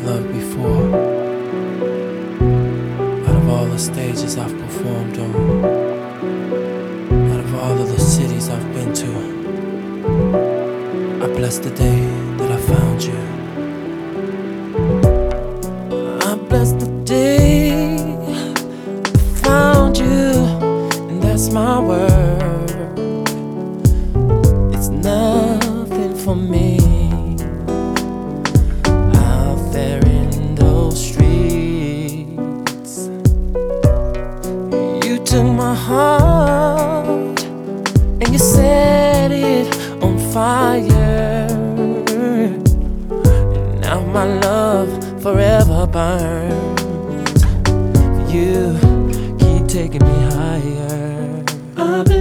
loved before. Out of all the stages I've performed on, out of all of the cities I've been to, I bless the day that I found you. I bless the day I found you, and that's my word. It's nothing for me out there in those streets. You took my heart and you set it on fire, and now my love forever burns. You keep taking me higher.